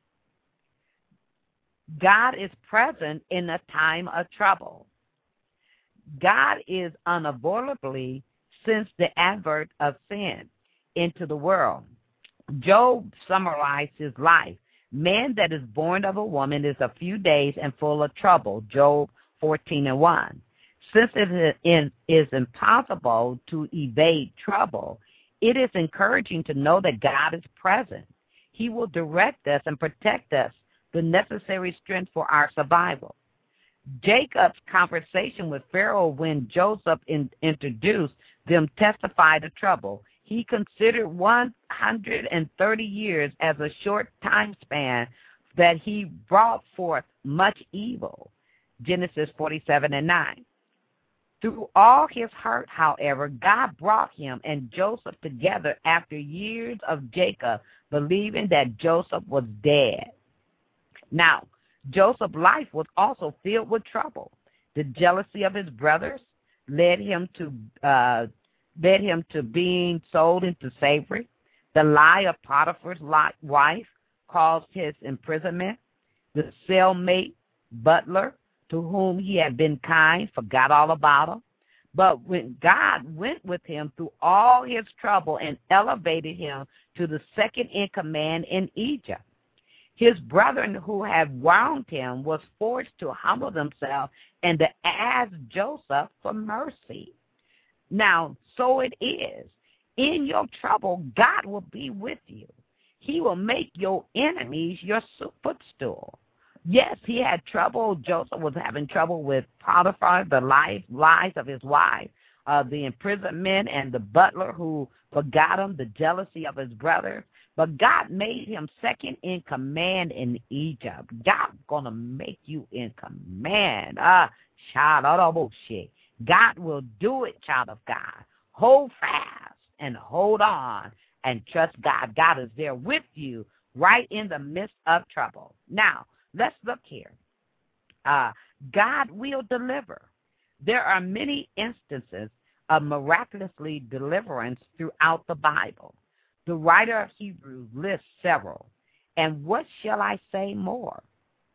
God is present in a time of trouble. God is unavoidably since the advent of sin into the world. Job summarized his life. Man that is born of a woman is a few days and full of trouble. Job fourteen and one. Since it is impossible to evade trouble, it is encouraging to know that God is present. He will direct us and protect us, the necessary strength for our survival. Jacob's conversation with Pharaoh when Joseph in, introduced them testified to trouble. He considered one hundred thirty years as a short time span that he brought forth much evil. Genesis forty-seven and nine. Through all his hurt, however, God brought him and Joseph together after years of Jacob believing that Joseph was dead. Now, Joseph's life was also filled with trouble. The jealousy of his brothers led him to uh, led him to being sold into slavery. The lie of Potiphar's wife caused his imprisonment. The cellmate butler, to whom he had been kind, forgot all about him. But when God went with him through all his trouble and elevated him to the second in command in Egypt, his brethren who had wronged him was forced to humble themselves and to ask Joseph for mercy. Now, so it is. In your trouble, God will be with you. He will make your enemies your footstool. Yes, he had trouble. Joseph was having trouble with Potiphar, the lies, lies of his wife, uh, the imprisonment, and the butler who forgot him, the jealousy of his brothers. But God made him second in command in Egypt. God's going to make you in command. Ah, child of bullshit. God will do it, child of God. Hold fast and hold on and trust God. God is there with you right in the midst of trouble. Now, let's look here. Uh, God will deliver. There are many instances of miraculously deliverance throughout the Bible. The writer of Hebrews lists several. And what shall I say more?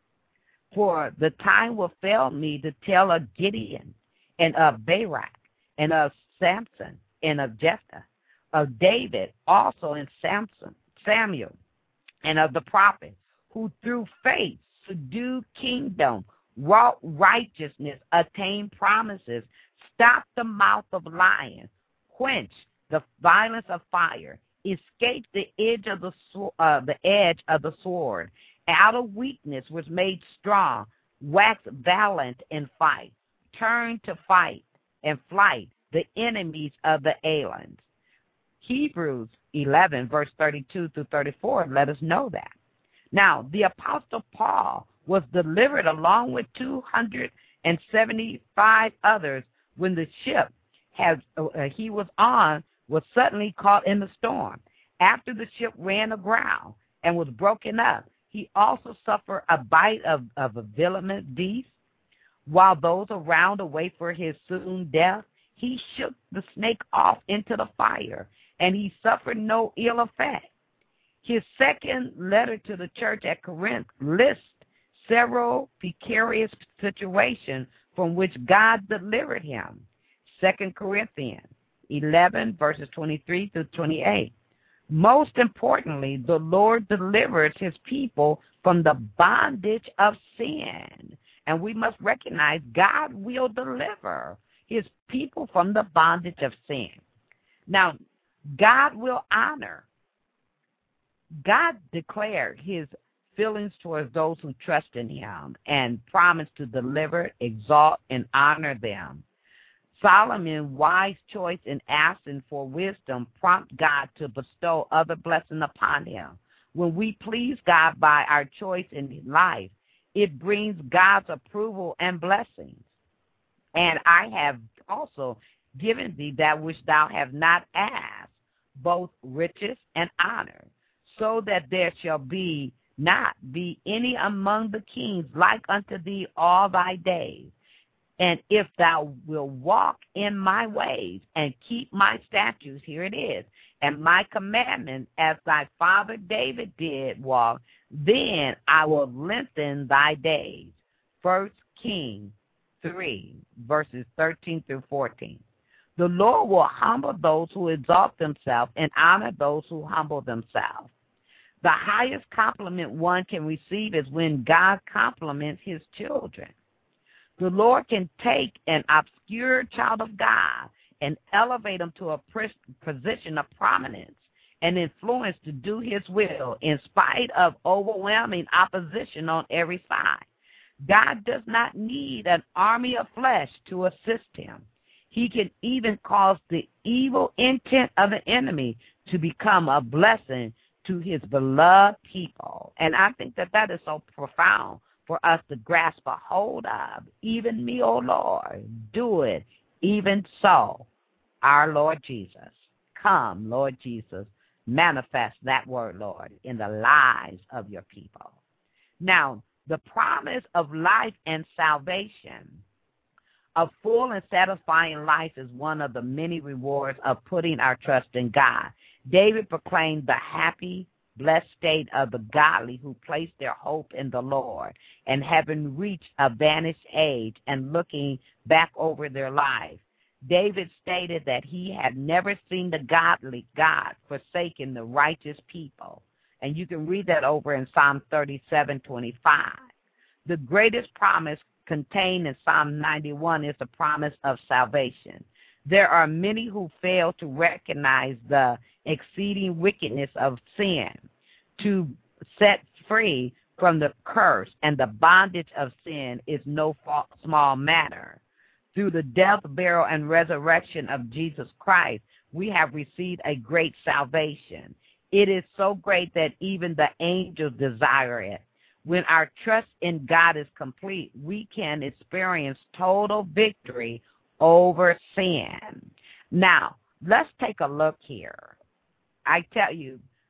For the time will fail me to tell of Gideon, and of Barak, and of Samson, and of Jephthah, of David also, and Samson, Samuel, and of the prophets, who through faith subdued kingdom, wrought righteousness, attained promises, stopped the mouth of lions, quenched the violence of fire, escaped the edge of the uh, the edge of the sword, out of weakness was made strong, waxed valiant in fight, turned to fight and flight the enemies of the aliens. Hebrews eleven, verse thirty-two through thirty-four, let us know that. Now, the Apostle Paul was delivered along with two hundred seventy-five others when the ship has, uh, he was on was suddenly caught in the storm. After the ship ran aground and was broken up, he also suffered a bite of, of a venomous beast. While those around await for his soon death, he shook the snake off into the fire, and he suffered no ill effect. His second letter to the church at Corinth lists several precarious situations from which God delivered him. Second Corinthians eleven, verses twenty-three through twenty-eight. Most importantly, the Lord delivers his people from the bondage of sin. And we must recognize God will deliver his people from the bondage of sin. Now, God will honor. God declared his feelings towards those who trust in him and promised to deliver, exalt, and honor them. Solomon's wise choice in asking for wisdom prompted God to bestow other blessings upon him. When we please God by our choice in life, it brings God's approval and blessings. And I have also given thee that which thou hast not asked, both riches and honor, so that there shall be not be any among the kings like unto thee all thy days. And if thou wilt walk in my ways and keep my statutes, here it is, and my commandments, as thy father David did walk, then I will lengthen thy days. First Kings three, verses thirteen through fourteen. The Lord will humble those who exalt themselves and honor those who humble themselves. The highest compliment one can receive is when God compliments his children. The Lord can take an obscure child of God and elevate him to a position of prominence and influence to do his will in spite of overwhelming opposition on every side. God does not need an army of flesh to assist him. He can even cause the evil intent of the enemy to become a blessing to his beloved people. And I think that that is so profound for us to grasp a hold of. Even me, O Lord, do it, even so. Our Lord Jesus, come, Lord Jesus, manifest that word, Lord, in the lives of your people. Now, the promise of life and salvation, a full and satisfying life, is one of the many rewards of putting our trust in God. David proclaimed the happy, blessed state of the godly who place their hope in the Lord, and having reached a vanished age and looking back over their life, David stated that he had never seen the godly God forsaking the righteous people. And you can read that over in Psalm thirty-seven twenty-five. The greatest promise contained in Psalm ninety-one is the promise of salvation. There are many who fail to recognize the exceeding wickedness of sin. To set free from the curse and the bondage of sin is no small matter. Through the death, burial, and resurrection of Jesus Christ, we have received a great salvation. It is so great that even the angels desire it. When our trust in God is complete, we can experience total victory over sin. Now, let's take a look here. I tell you,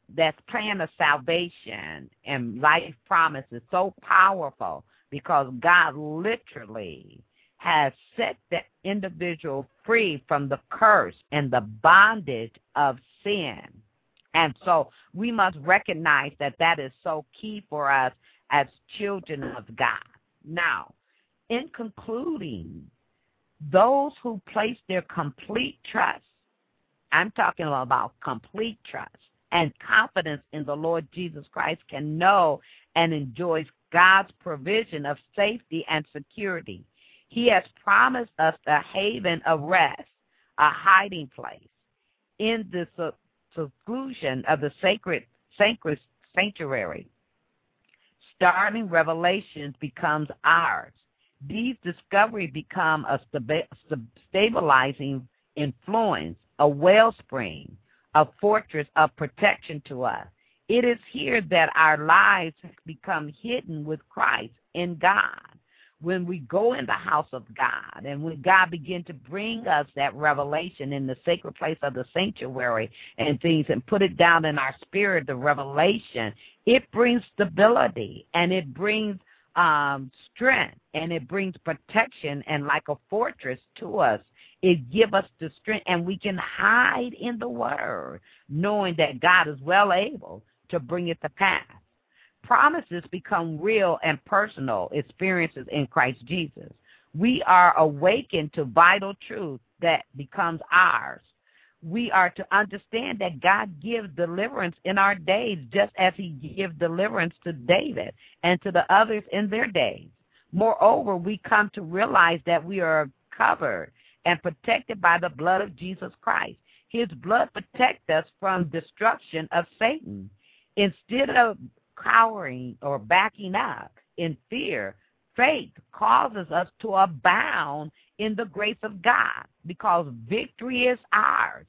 that plan of salvation and life promise is so powerful because God literally has set the individual free from the curse and the bondage of sin. And so we must recognize that that is so key for us as children of God. Now, in concluding, those who place their complete trust, I'm talking about complete trust and confidence in the Lord Jesus Christ, can know and enjoy God's provision of safety and security. He has promised us a haven of rest, a hiding place in the seclusion of the sacred, sacred sanctuary. Starting Revelations becomes ours. These discoveries become a stabilizing influence, a wellspring, a fortress of protection to us. It is here that our lives become hidden with Christ in God. When we go in the house of God and when God begins to bring us that revelation in the sacred place of the sanctuary and things and put it down in our spirit, the revelation, it brings stability and it brings um, strength and it brings protection and like a fortress to us. It gives us the strength and we can hide in the word knowing that God is well able to bring it to pass. Promises become real and personal experiences in Christ Jesus. We are awakened to vital truth that becomes ours. We are to understand that God gives deliverance in our days just as he gave deliverance to David and to the others in their days. Moreover, we come to realize that we are covered and protected by the blood of Jesus Christ. His blood protects us from destruction of Satan. Instead of cowering or backing up in fear, faith causes us to abound in the grace of God because victory is ours.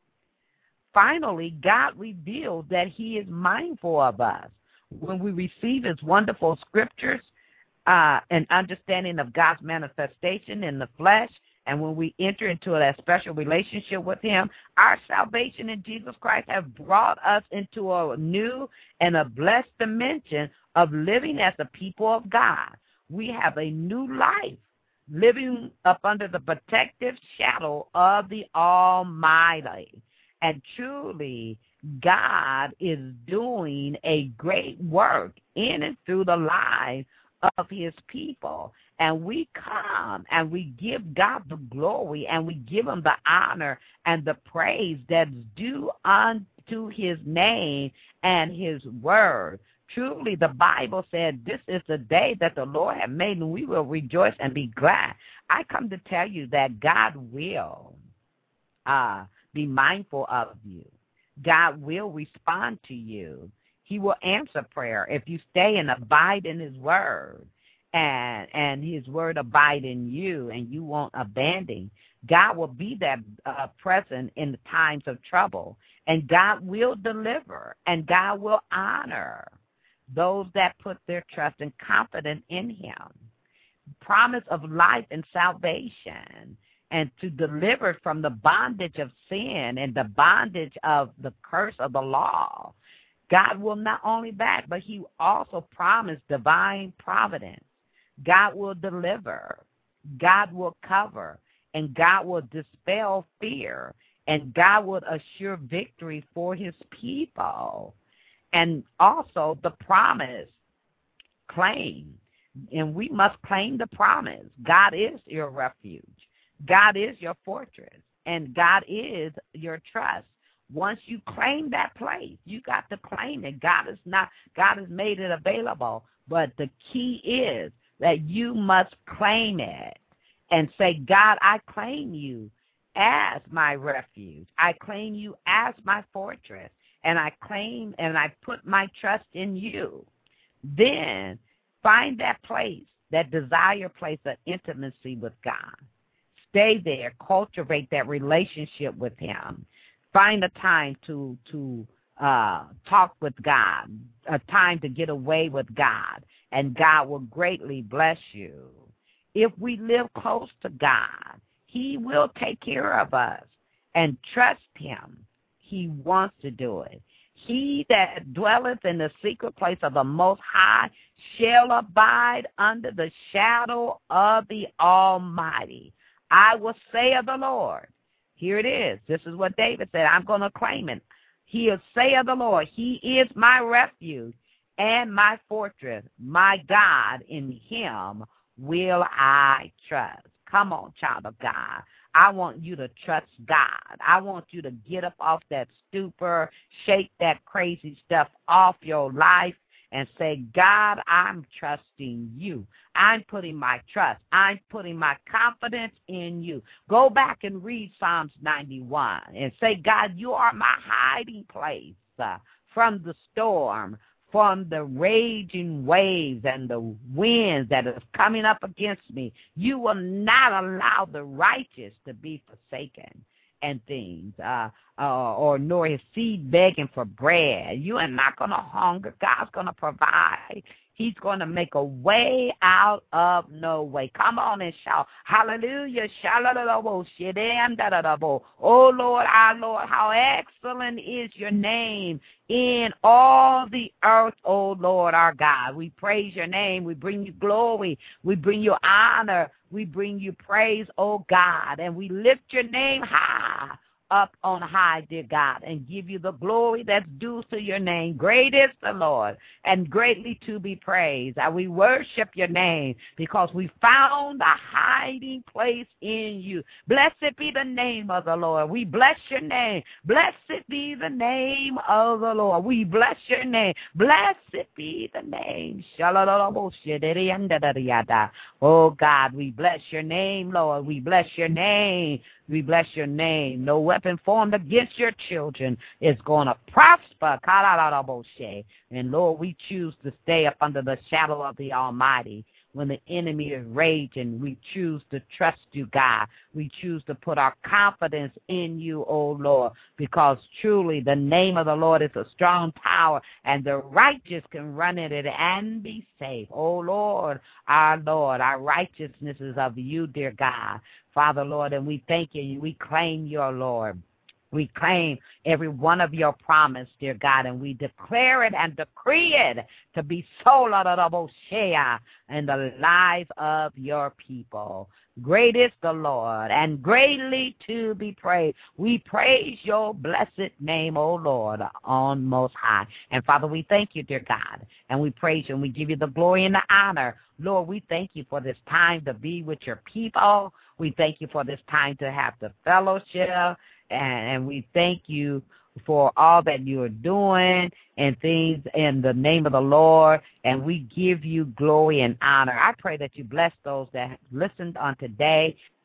Finally, God reveals that he is mindful of us. When we receive his wonderful scriptures uh, and understanding of God's manifestation in the flesh, and when we enter into that special relationship with him, our salvation in Jesus Christ has brought us into a new and a blessed dimension of living as the people of God. We have a new life, living up under the protective shadow of the Almighty. And truly, God is doing a great work in and through the lives of his people. And we come and we give God the glory and we give him the honor and the praise that's due unto his name and his word. Truly, the Bible said this is the day that the Lord has made, and we will rejoice and be glad. I come to tell you that God will uh, be mindful of you. God will respond to you. He will answer prayer if you stay and abide in his word. And and his word abide in you, and you won't abandon. God will be there uh, present in the times of trouble, and God will deliver, and God will honor those that put their trust and confidence in him. Promise of life and salvation, and to deliver from the bondage of sin and the bondage of the curse of the law. God will not only back, but he also promised divine providence. God will deliver, God will cover, and God will dispel fear, and God will assure victory for his people. And also the promise, claim, and we must claim the promise. God is your refuge. God is your fortress, and God is your trust. Once you claim that place, you got to claim it. God is not, God has made it available, but the key is that you must claim it and say, God, I claim you as my refuge. I claim you as my fortress, and I claim and I put my trust in you. Then find that place, that desire place of intimacy with God. Stay there. Cultivate that relationship with him. Find a time to, to uh, talk with God, a time to get away with God, and God will greatly bless you. If we live close to God, he will take care of us, and trust him. He wants to do it. He that dwelleth in the secret place of the Most High shall abide under the shadow of the Almighty. I will say of the Lord. Here it is. This is what David said. I'm going to claim it. He'll say of the Lord, He is my refuge and my fortress, my God, in Him will I trust. Come on, child of God. I want you to trust God. I want you to get up off that stupor, shake that crazy stuff off your life, and say, God, I'm trusting you. I'm putting my trust. I'm putting my confidence in you. Go back and read Psalms ninety-one and say, God, you are my hiding place uh, from the storm, from the raging waves and the winds that is coming up against me. You will not allow the righteous to be forsaken and things, uh, uh, or nor his seed begging for bread. You are not going to hunger. God's going to provide. He's going to make a way out of no way. Come on and shout, hallelujah. Oh, Lord, our Lord, how excellent is your name in all the earth, oh, Lord, our God. We praise your name. We bring you glory. We bring you honor. We bring you praise, oh, God. And we lift your name high, up on high, dear God, and give you the glory that's due to your name. Great is the Lord, and greatly to be praised. And we worship your name because we found a hiding place in you. Blessed be the name of the Lord. We bless your name. Blessed be the name of the Lord. We bless your name. Blessed be the name. Oh, God, we bless your name, Lord. We bless your name. We bless your name. No weapon formed against your children is going to prosper. And, Lord, we choose to stay up under the shadow of the Almighty. When the enemy is raging, we choose to trust you, God. We choose to put our confidence in you, O Lord, because truly the name of the Lord is a strong tower, and the righteous can run in it and be safe. O Lord, our Lord, our righteousness is of you, dear God. Father, Lord, and we thank you. We claim your Lord. We claim every one of your promise, dear God, and we declare it and decree it to be so in the lives of your people. Great is the Lord, and greatly to be praised. We praise your blessed name, O Lord, on most high. And, Father, we thank you, dear God, and we praise you, and we give you the glory and the honor. Lord, we thank you for this time to be with your people. We thank you for this time to have the fellowship. And we thank you for all that you are doing and things in the name of the Lord. And we give you glory and honor. I pray that you bless those that listened on today,